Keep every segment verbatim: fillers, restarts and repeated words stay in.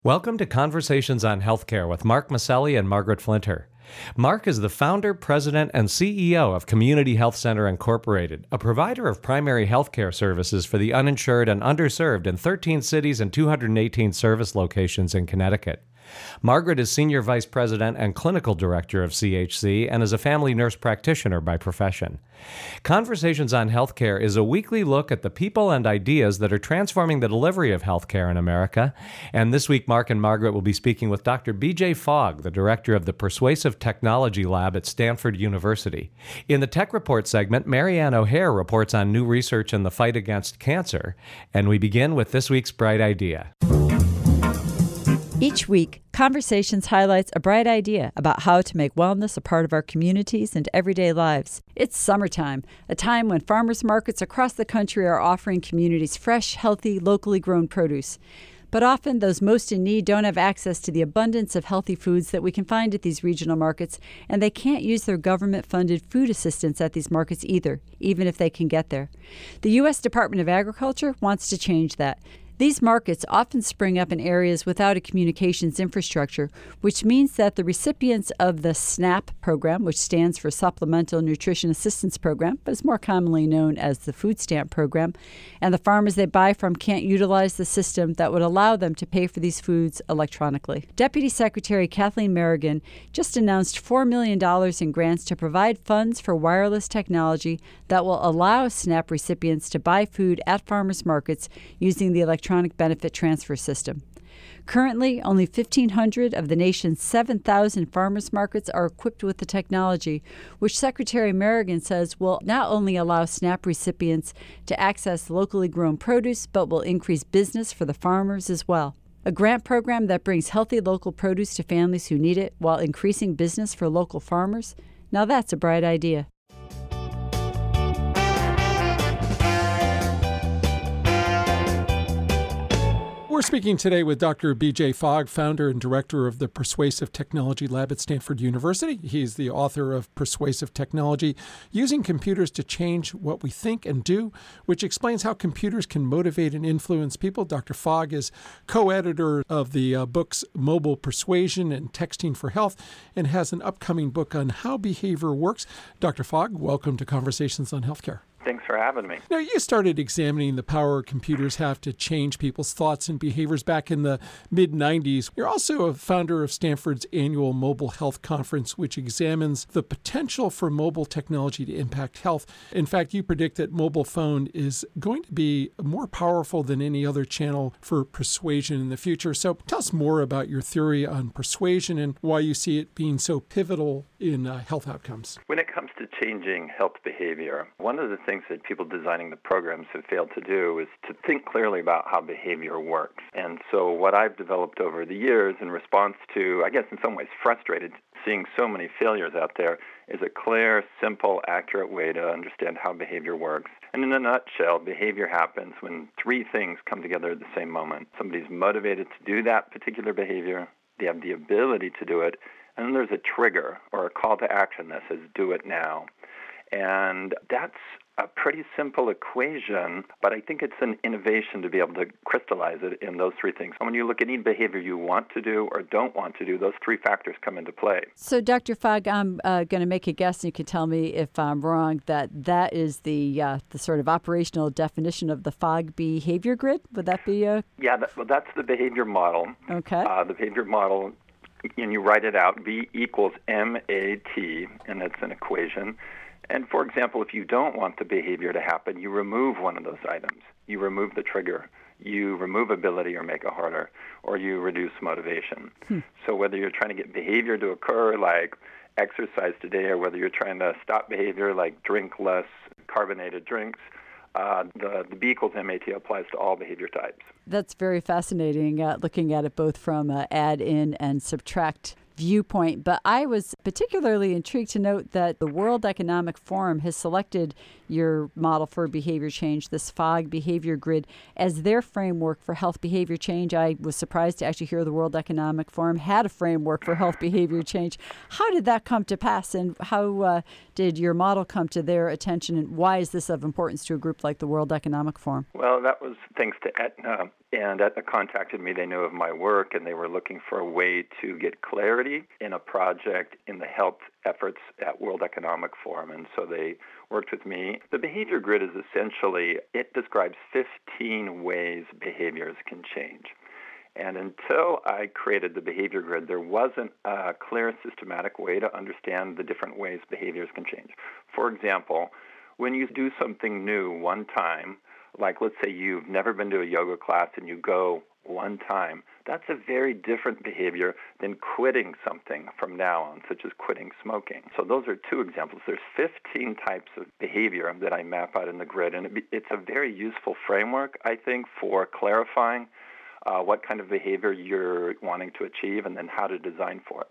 Welcome to Conversations on Healthcare with Mark Maselli and Margaret Flinter. Mark is the founder, president, and C E O of Community Health Center Incorporated, a provider of primary healthcare services for the uninsured and underserved in thirteen cities and two hundred eighteen service locations in Connecticut. Margaret is Senior Vice President and Clinical Director of C H C and is a family nurse practitioner by profession. Conversations on Healthcare is a weekly look at the people and ideas that are transforming the delivery of healthcare in America. And this week, Mark and Margaret will be speaking with Doctor B J Fogg, the director of the Persuasive Technology Lab at Stanford University. In the Tech Report segment, Marianne O'Hare reports on new research in the fight against cancer. And we begin with this week's Bright Idea. Each week, Conversations highlights a bright idea about how to make wellness a part of our communities and everyday lives. It's summertime, a time when farmers markets across the country are offering communities fresh, healthy, locally grown produce. But often, those most in need don't have access to the abundance of healthy foods that we can find at these regional markets, and they can't use their government-funded food assistance at these markets either, even if they can get there. The U S Department of Agriculture wants to change that. These markets often spring up in areas without a communications infrastructure, which means that the recipients of the SNAP program, which stands for Supplemental Nutrition Assistance Program, but is more commonly known as the Food Stamp Program, and the farmers they buy from can't utilize the system that would allow them to pay for these foods electronically. Deputy Secretary Kathleen Merrigan just announced four million dollars in grants to provide funds for wireless technology that will allow SNAP recipients to buy food at farmers markets using the electronic benefit transfer system. Currently, only fifteen hundred of the nation's seven thousand farmers markets are equipped with the technology, which Secretary Merrigan says will not only allow SNAP recipients to access locally grown produce, but will increase business for the farmers as well. A grant program that brings healthy local produce to families who need it while increasing business for local farmers? Now that's a bright idea. We're speaking today with Doctor B J Fogg, founder and director of the Persuasive Technology Lab at Stanford University. He's the author of Persuasive Technology, Using Computers to Change What We Think and Do, which explains how computers can motivate and influence people. Doctor Fogg is co-editor of the uh, books Mobile Persuasion and Texting for Health and has an upcoming book on how behavior works. Doctor Fogg, welcome to Conversations on Healthcare. Thanks for having me. Now, you started examining the power computers have to change people's thoughts and behaviors back in the mid nineties. You're also a founder of Stanford's annual Mobile Health Conference, which examines the potential for mobile technology to impact health. In fact, you predict that mobile phone is going to be more powerful than any other channel for persuasion in the future. So tell us more about your theory on persuasion and why you see it being so pivotal in uh, health outcomes. When it comes to changing health behavior, one of the things that people designing the programs have failed to do is to think clearly about how behavior works. And so what I've developed over the years in response to, I guess in some ways frustrated, seeing so many failures out there, is a clear, simple, accurate way to understand how behavior works. And in a nutshell, behavior happens when three things come together at the same moment. Somebody's motivated to do that particular behavior, they have the ability to do it, and then there's a trigger or a call to action that says, do it now. And that's a pretty simple equation, but I think it's an innovation to be able to crystallize it in those three things. And when you look at any behavior you want to do or don't want to do, those three factors come into play. So, Doctor Fogg, I'm uh, going to make a guess, and you can tell me if I'm wrong, that that is the uh, the sort of operational definition of the Fogg behavior grid? Would that be a... Yeah, that, well, that's the behavior model. Okay. Uh, the behavior model, and you write it out, B equals M A T, and it's an equation. And for example, if you don't want the behavior to happen, you remove one of those items. You remove the trigger. You remove ability or make it harder, or you reduce motivation. Hmm. So whether you're trying to get behavior to occur, like exercise today, or whether you're trying to stop behavior, like drink less carbonated drinks, uh, the, the B equals M A T applies to all behavior types. That's very fascinating, uh, looking at it both from uh, add in and subtract viewpoint. But I was particularly intrigued to note that the World Economic Forum has selected your model for behavior change, this FOG behavior grid, as their framework for health behavior change. I was surprised to actually hear the World Economic Forum had a framework for health behavior change. How did that come to pass, and how uh, did your model come to their attention, and why is this of importance to a group like the World Economic Forum? Well, that was thanks to Aetna, and Aetna contacted me. They knew of my work, and they were looking for a way to get clarity in a project in the health efforts at World Economic Forum, and so they worked with me. The behavior grid is essentially, it describes fifteen ways behaviors can change. And until I created the behavior grid, there wasn't a clear, systematic way to understand the different ways behaviors can change. For example, when you do something new one time, like let's say you've never been to a yoga class and you go one time, that's a very different behavior than quitting something from now on, such as quitting smoking. So those are two examples. There's fifteen types of behavior that I map out in the grid, and it's a very useful framework, I think, for clarifying uh, what kind of behavior you're wanting to achieve and then how to design for it.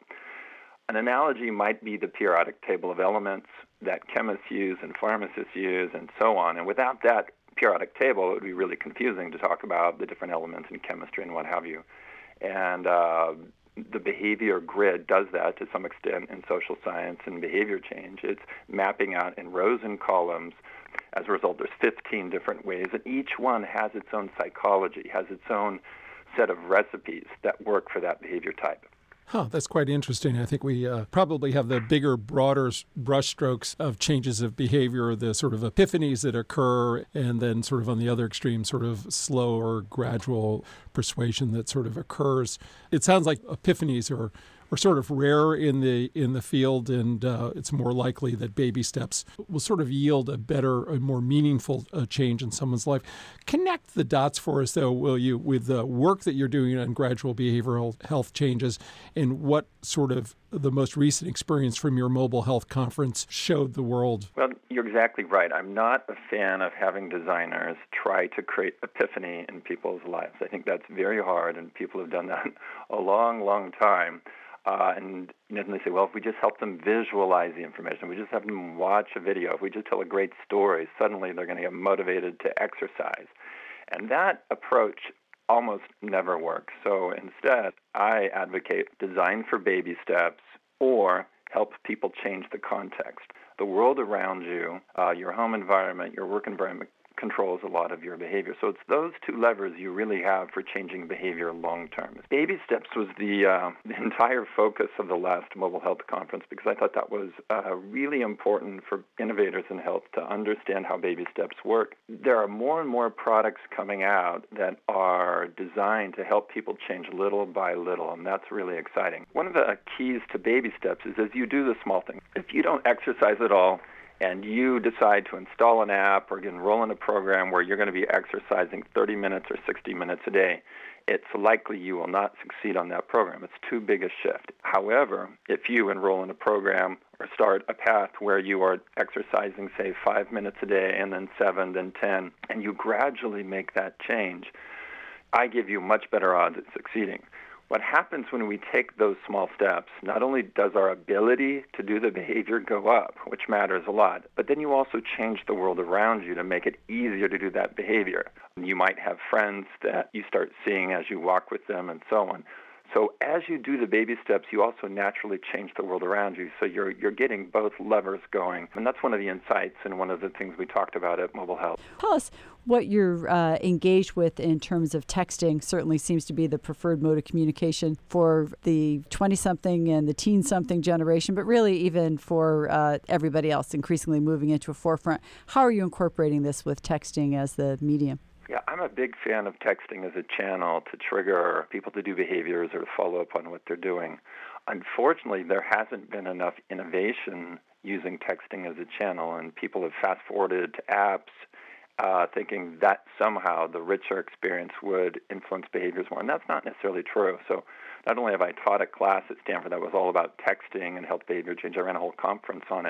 An analogy might be the periodic table of elements that chemists use and pharmacists use and so on, and without that periodic table, it would be really confusing to talk about the different elements in chemistry and what have you. And uh, the behavior grid does that to some extent in social science and behavior change. It's mapping out in rows and columns. As a result, there's fifteen different ways, and each one has its own psychology, has its own set of recipes that work for that behavior type. Huh, that's quite interesting. I think we uh, probably have the bigger, broader brushstrokes of changes of behavior, the sort of epiphanies that occur, and then sort of on the other extreme, sort of slower, gradual persuasion that sort of occurs. It sounds like epiphanies are are sort of rare in the in the field, and uh, it's more likely that baby steps will sort of yield a better, a more meaningful uh, change in someone's life. Connect the dots for us, though, will you, with the work that you're doing on gradual behavioral health changes, and what sort of the most recent experience from your mobile health conference showed the world? Well, you're exactly right. I'm not a fan of having designers try to create epiphany in people's lives. I think that's very hard, and people have done that a long, long time. Uh, and you know, they say, well, if we just help them visualize the information, we just have them watch a video, if we just tell a great story, suddenly they're going to get motivated to exercise. And that approach almost never works. So instead, I advocate design for baby steps or help people change the context. The world around you, uh, your home environment, your work environment, controls a lot of your behavior. So it's those two levers you really have for changing behavior long term. Baby steps was the, uh, the entire focus of the last Mobile Health Conference, because I thought that was uh, really important for innovators in health to understand how baby steps work. There are more and more products coming out that are designed to help people change little by little, and that's really exciting. One of the keys to baby steps is as you do the small things. If you don't exercise at all, and you decide to install an app or enroll in a program where you're going to be exercising thirty minutes or sixty minutes a day, it's likely you will not succeed on that program. It's too big a shift. However, if you enroll in a program or start a path where you are exercising, say, five minutes a day and then seven, then ten, and you gradually make that change, I give you much better odds at succeeding. What happens when we take those small steps, not only does our ability to do the behavior go up, which matters a lot, but then you also change the world around you to make it easier to do that behavior. You might have friends that you start seeing as you walk with them and so on. So as you do the baby steps, you also naturally change the world around you. So you're you're getting both levers going. And that's one of the insights and one of the things we talked about at Mobile Health. Tell us what you're uh, engaged with in terms of texting. Certainly seems to be the preferred mode of communication for the twenty-something and the teen-something generation, but really even for uh, everybody else, increasingly moving into a forefront. How are you incorporating this with texting as the medium? Yeah, I'm a big fan of texting as a channel to trigger people to do behaviors or to follow up on what they're doing. Unfortunately, there hasn't been enough innovation using texting as a channel, and people have fast-forwarded to apps uh, thinking that somehow the richer experience would influence behaviors more, and that's not necessarily true. So not only have I taught a class at Stanford that was all about texting and health behavior change, I ran a whole conference on it.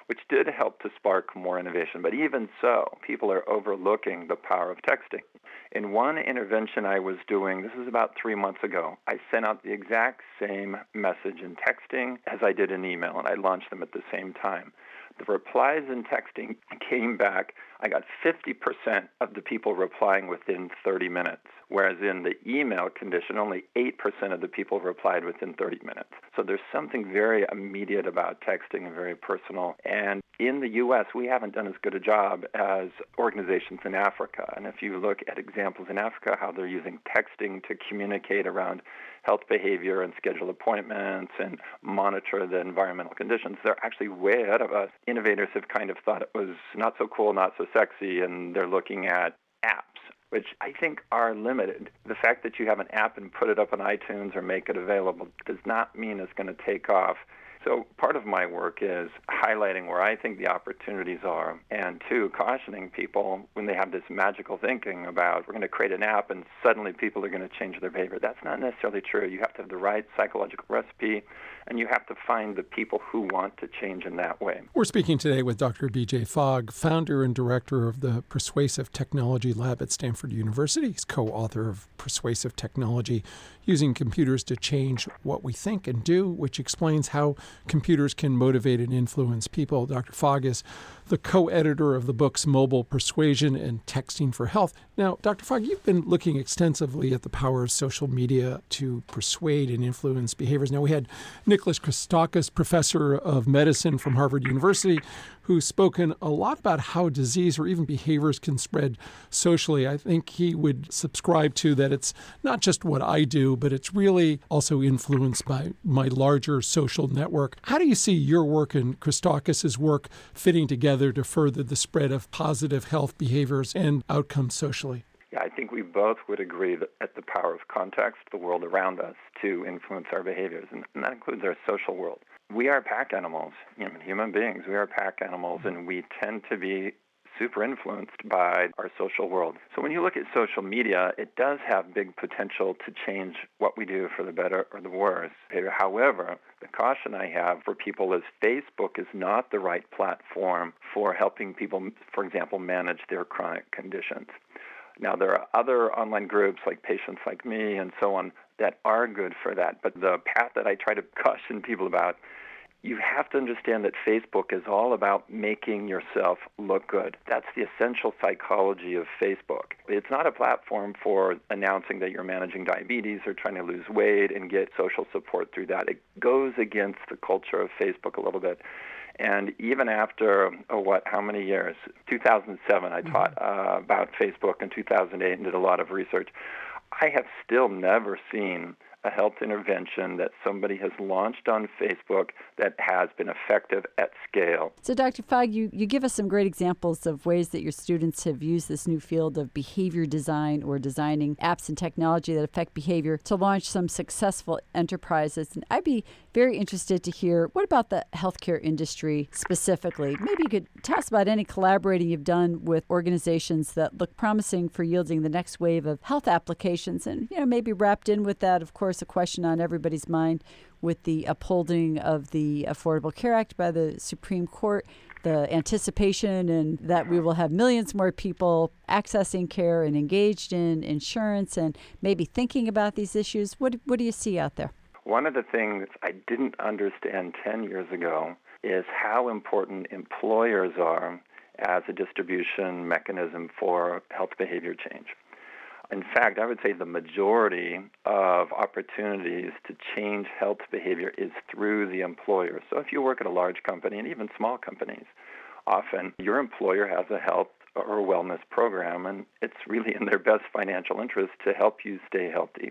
which did help to spark more innovation. But even so, people are overlooking the power of texting. In one intervention I was doing, this was about three months ago, I sent out the exact same message in texting as I did in email, and I launched them at the same time. The replies in texting came back. I got fifty percent of the people replying within thirty minutes, whereas in the email condition, only eight percent of the people replied within thirty minutes. So there's something very immediate about texting and very personal. And in the U S, we haven't done as good a job as organizations in Africa. And if you look at examples in Africa, how they're using texting to communicate around health behavior and schedule appointments and monitor the environmental conditions, they're actually way ahead of us. Innovators have kind of thought it was not so cool, not so sexy, and they're looking at apps, which I think are limited. The fact that you have an app and put it up on iTunes or make it available does not mean it's going to take off. So part of my work is highlighting where I think the opportunities are, and two, cautioning people when they have this magical thinking about we're going to create an app and suddenly people are going to change their behavior. That's not necessarily true. You have to have the right psychological recipe, and you have to find the people who want to change in that way. We're speaking today with Doctor B J Fogg, founder and director of the Persuasive Technology Lab at Stanford University. He's co-author of Persuasive Technology, Using Computers to Change What We Think and Do, which explains how computers can motivate and influence people. Doctor Fogg is the co-editor of the books Mobile Persuasion and Texting for Health. Now, Doctor Fogg, you've been looking extensively at the power of social media to persuade and influence behaviors. Now, we had Nicholas Christakis, professor of medicine from Harvard University, who's spoken a lot about how disease or even behaviors can spread socially. I think he would subscribe to that it's not just what I do, but it's really also influenced by my larger social network. How do you see your work and Christakis' work fitting together to further the spread of positive health behaviors and outcomes socially? Yeah, I think we both would agree that at the power of context, the world around us, to influence our behaviors, and, and that includes our social world. We are pack animals, you know, human beings. We are pack animals, and we tend to be super influenced by our social world. So when you look at social media, it does have big potential to change what we do for the better or the worse. However, the caution I have for people is Facebook is not the right platform for helping people, for example, manage their chronic conditions. Now, there are other online groups like Patients Like Me and so on that are good for that. But the path that I try to caution people about, you have to understand that Facebook is all about making yourself look good. That's the essential psychology of Facebook. It's not a platform for announcing that you're managing diabetes or trying to lose weight and get social support through that. It goes against the culture of Facebook a little bit. And even after, oh, what, how many years? two thousand seven, I taught uh, about Facebook in two thousand eight and did a lot of research. I have still never seen a health intervention that somebody has launched on Facebook that has been effective at scale. So, Doctor Fogg, you, you give us some great examples of ways that your students have used this new field of behavior design or designing apps and technology that affect behavior to launch some successful enterprises. And I'd be very interested to hear, what about the healthcare industry specifically? Maybe you could tell us about any collaborating you've done with organizations that look promising for yielding the next wave of health applications. And, you know, maybe wrapped in with that, of course, a question on everybody's mind with the upholding of the Affordable Care Act by the Supreme Court, the anticipation and that we will have millions more people accessing care and engaged in insurance and maybe thinking about these issues. What, what do you see out there? One of the things I didn't understand ten years ago is how important employers are as a distribution mechanism for health behavior change. In fact, I would say the majority of opportunities to change health behavior is through the employer. So if you work at a large company, and even small companies, often your employer has a health or a wellness program, and it's really in their best financial interest to help you stay healthy.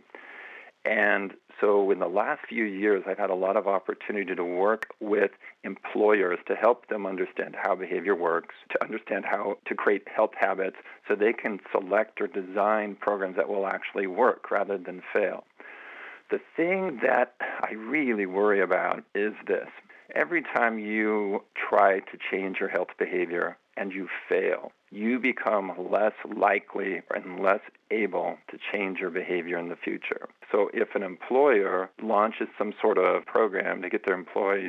And so in the last few years, I've had a lot of opportunity to work with employers to help them understand how behavior works, to understand how to create health habits so they can select or design programs that will actually work rather than fail. The thing that I really worry about is this. Every time you try to change your health behavior and you fail, you become less likely and less able to change your behavior in the future. So if an employer launches some sort of program to get their employees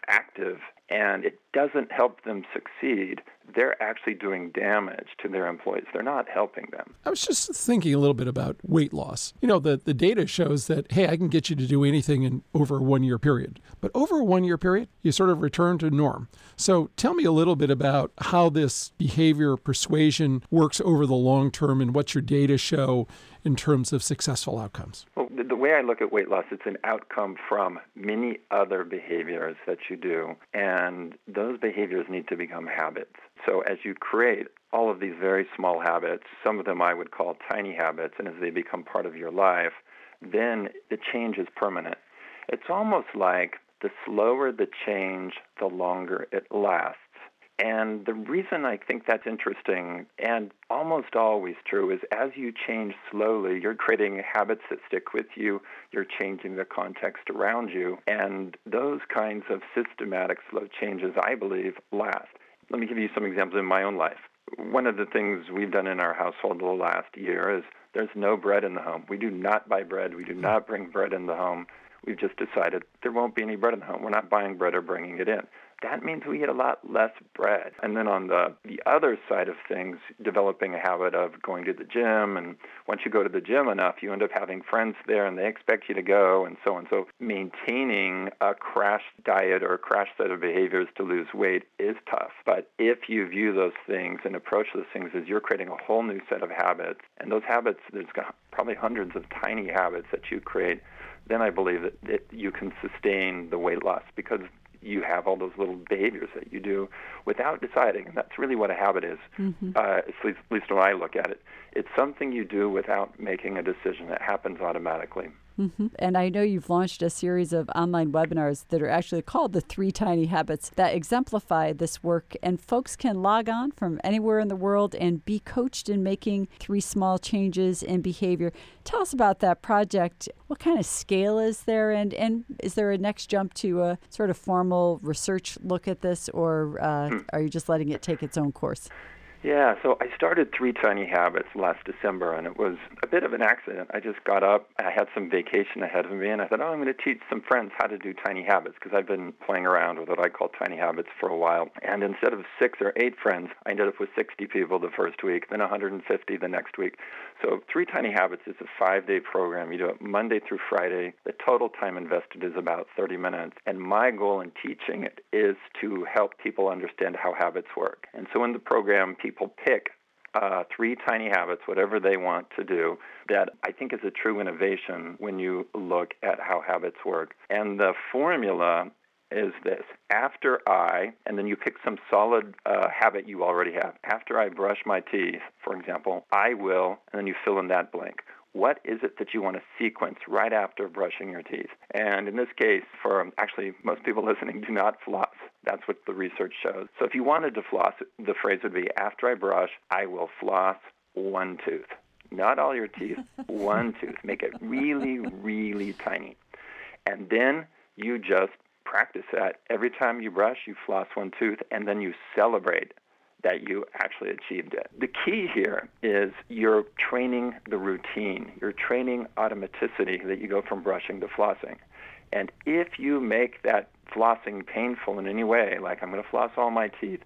active and it doesn't help them succeed, they're actually doing damage to their employees. They're not helping them. I was just thinking a little bit about weight loss. You know, the, the data shows that, hey, I can get you to do anything in over a one-year period. But over a one-year period, you sort of return to norm. So tell me a little bit about how this behavior persuasion works over the long term and what your data show in terms of successful outcomes. Well, the, the way I look at weight loss, it's an outcome from many other behaviors that you do, and those behaviors need to become habits. So as you create all of these very small habits, some of them I would call tiny habits, and as they become part of your life, then the change is permanent. It's almost like the slower the change, the longer it lasts. And the reason I think that's interesting and almost always true is as you change slowly, you're creating habits that stick with you, you're changing the context around you, and those kinds of systematic slow changes, I believe, last. Let me give you some examples in my own life. One of the things we've done in our household the last year is there's no bread in the home. We do not buy bread. We do not bring bread in the home. We've just decided there won't be any bread in the home. We're not buying bread or bringing it in. That means we eat a lot less bread. And then on the, the other side of things, developing a habit of going to the gym. And once you go to the gym enough, you end up having friends there and they expect you to go and so on. So maintaining a crash diet or a crash set of behaviors to lose weight is tough. But if you view those things and approach those things as you're creating a whole new set of habits, and those habits, there's probably hundreds of tiny habits that you create, then I believe that, that you can sustain the weight loss because you have all those little behaviors that you do without deciding. And that's really what a habit is, mm-hmm. uh, at least, at least when I look at it. It's something you do without making a decision. It happens automatically. Mm-hmm. And I know you've launched a series of online webinars that are actually called the Three Tiny Habits that exemplify this work. And folks can log on from anywhere in the world and be coached in making three small changes in behavior. Tell us about that project. What kind of scale is there? And, and is there a next jump to a sort of formal research look at this, or uh, hmm. are you just letting it take its own course? Yeah, so I started Three Tiny Habits last December, and it was a bit of an accident. I just got up, I had some vacation ahead of me, and I thought, oh, I'm going to teach some friends how to do tiny habits, because I've been playing around with what I call tiny habits for a while. And instead of six or eight friends, I ended up with sixty people the first week, then one hundred fifty the next week. So Three Tiny Habits is a five-day program. You do it Monday through Friday. The total time invested is about thirty minutes. And my goal in teaching it is to help people understand how habits work. And so in the program, people pick uh, three tiny habits, whatever they want to do, that I think is a true innovation when you look at how habits work. And the formula is this. After I, and then you pick some solid uh, habit you already have. After I brush my teeth, for example, I will, and then you fill in that blank. What is it that you want to sequence right after brushing your teeth? And in this case, for um, actually most people listening, do not floss. That's what the research shows. So if you wanted to floss, the phrase would be, after I brush, I will floss one tooth. Not all your teeth, one tooth. Make it really, really tiny. And then you just practice that. Every time you brush, you floss one tooth, and then you celebrate that you actually achieved it. The key here is you're training the routine. You're training automaticity that you go from brushing to flossing. And if you make that flossing painful in any way, like I'm going to floss all my teeth,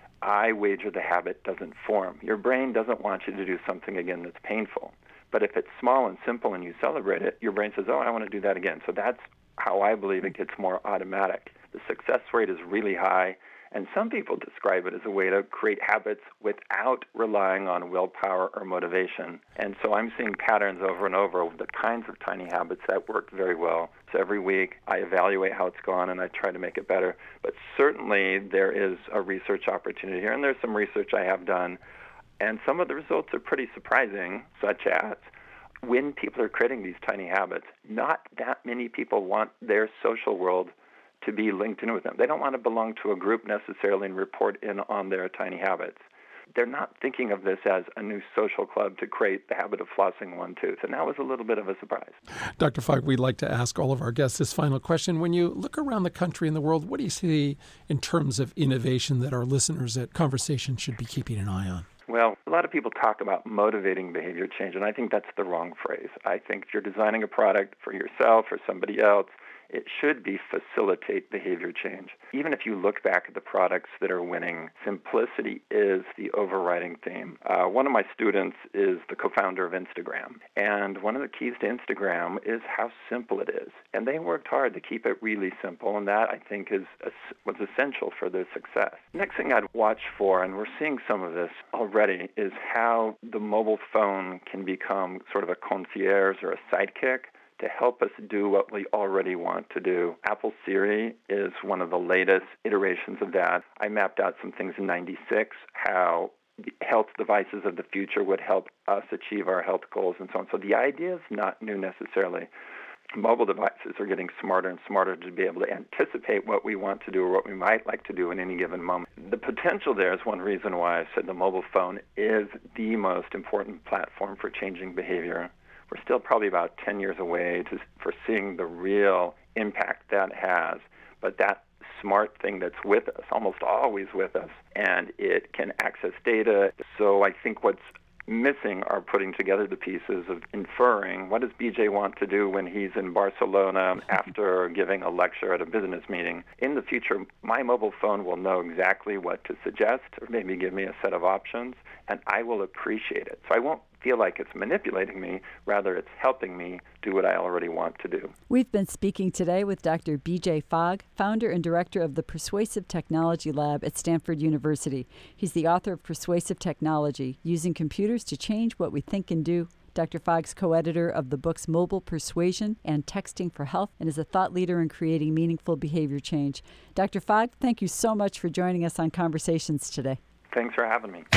I wager the habit doesn't form. Your brain doesn't want you to do something again that's painful. But if it's small and simple and you celebrate it, your brain says, oh, I want to do that again. So that's how I believe it gets more automatic. The success rate is really high. And some people describe it as a way to create habits without relying on willpower or motivation. And so I'm seeing patterns over and over of the kinds of tiny habits that work very well. So every week I evaluate how it's gone and I try to make it better. But certainly there is a research opportunity here, and there's some research I have done. And some of the results are pretty surprising, such as when people are creating these tiny habits, not that many people want their social world to be linked in with them. They don't want to belong to a group necessarily and report in on their tiny habits. They're not thinking of this as a new social club to create the habit of flossing one tooth, and that was a little bit of a surprise. Doctor Fogg, we'd like to ask all of our guests this final question. When you look around the country and the world, what do you see in terms of innovation that our listeners at Conversation should be keeping an eye on? Well, a lot of people talk about motivating behavior change, and I think that's the wrong phrase. I think if you're designing a product for yourself or somebody else, it should be facilitate behavior change. Even if you look back at the products that are winning, simplicity is the overriding theme. Uh, one of my students is the co-founder of Instagram, and one of the keys to Instagram is how simple it is. And they worked hard to keep it really simple, and that, I think, is was essential for their success. Next thing I'd watch for, and we're seeing some of this already, is how the mobile phone can become sort of a concierge or a sidekick to help us do what we already want to do. Apple Siri is one of the latest iterations of that. I mapped out some things in ninety-six, how health devices of the future would help us achieve our health goals and so on. So the idea is not new necessarily. Mobile devices are getting smarter and smarter to be able to anticipate what we want to do or what we might like to do in any given moment. The potential there is one reason why I said the mobile phone is the most important platform for changing behavior. We're still probably about ten years away to, for seeing the real impact that has, but that smart thing that's with us, almost always with us, and it can access data. So I think what's missing are putting together the pieces of inferring what does B J want to do when he's in Barcelona after giving a lecture at a business meeting. In the future, my mobile phone will know exactly what to suggest or maybe give me a set of options, and I will appreciate it. So I won't feel like it's manipulating me, rather it's helping me do what I already want to do. We've been speaking today with Doctor B J Fogg, founder and director of the Persuasive Technology Lab at Stanford University. He's the author of Persuasive Technology, Using Computers to Change What We Think and Do. Doctor Fogg's co-editor of the books Mobile Persuasion and Texting for Health, and is a thought leader in creating meaningful behavior change. Doctor Fogg, thank you so much for joining us on Conversations today. Thanks for having me.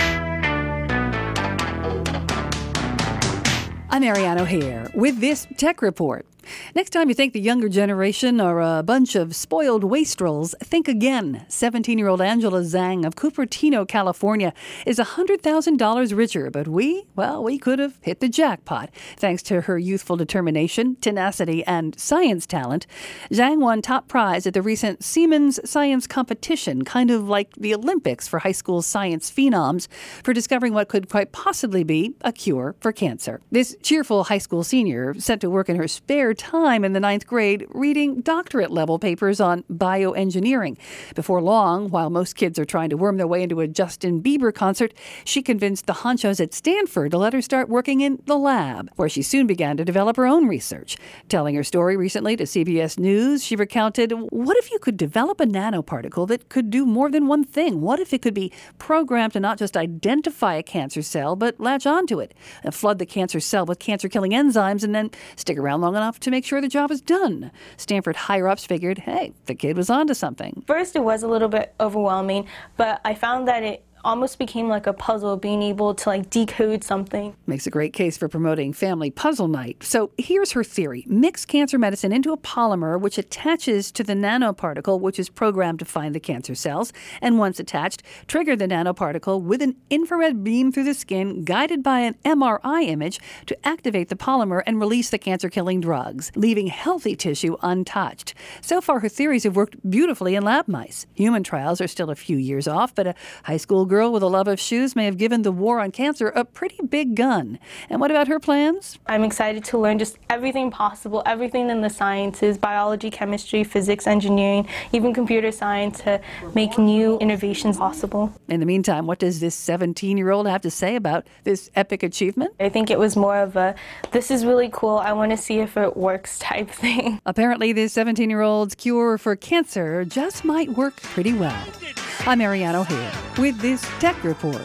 I'm Marianne O'Hare with this Tech Report. Next time you think the younger generation are a bunch of spoiled wastrels, think again. seventeen-year-old Angela Zhang of Cupertino, California, is one hundred thousand dollars richer, but we, well, we could have hit the jackpot. Thanks to her youthful determination, tenacity, and science talent, Zhang won top prize at the recent Siemens Science Competition, kind of like the Olympics for high school science phenoms, for discovering what could quite possibly be a cure for cancer. This cheerful high school senior set to work in her spare time in the ninth grade reading doctorate-level papers on bioengineering. Before long, while most kids are trying to worm their way into a Justin Bieber concert, she convinced the honchos at Stanford to let her start working in the lab, where she soon began to develop her own research. Telling her story recently to C B S News, she recounted, what if you could develop a nanoparticle that could do more than one thing? What if it could be programmed to not just identify a cancer cell, but latch onto it and flood the cancer cell with cancer-killing enzymes and then stick around long enough to make sure the job is done? Stanford higher-ups figured, hey, the kid was onto something. First, it was a little bit overwhelming, but I found that it almost became like a puzzle, being able to like decode something. Makes a great case for promoting family puzzle night. So here's her theory. Mix cancer medicine into a polymer which attaches to the nanoparticle, which is programmed to find the cancer cells, and once attached, trigger the nanoparticle with an infrared beam through the skin guided by an M R I image to activate the polymer and release the cancer-killing drugs, leaving healthy tissue untouched. So far, her theories have worked beautifully in lab mice. Human trials are still a few years off, but a high school girl girl with a love of shoes may have given the war on cancer a pretty big gun. And what about her plans? I'm excited to learn just everything possible, everything in the sciences, biology, chemistry, physics, engineering, even computer science, to make new innovations possible. In the meantime, what does this seventeen-year-old have to say about this epic achievement? I think it was more of a, this is really cool, I want to see if it works type thing. Apparently, this seventeen-year-old's cure for cancer just might work pretty well. I'm Marianne O'Hare with this Tech Report.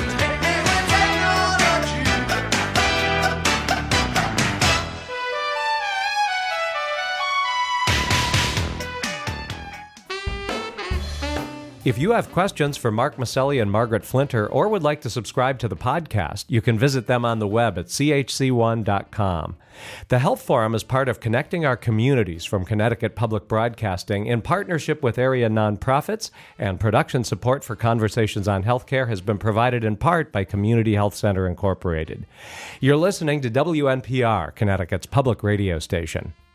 If you have questions for Mark Maselli and Margaret Flinter, or would like to subscribe to the podcast, you can visit them on the web at c h c one dot com. The Health Forum is part of Connecting Our Communities from Connecticut Public Broadcasting in partnership with area nonprofits, and production support for Conversations on Healthcare has been provided in part by Community Health Center Incorporated. You're listening to W N P R, Connecticut's public radio station.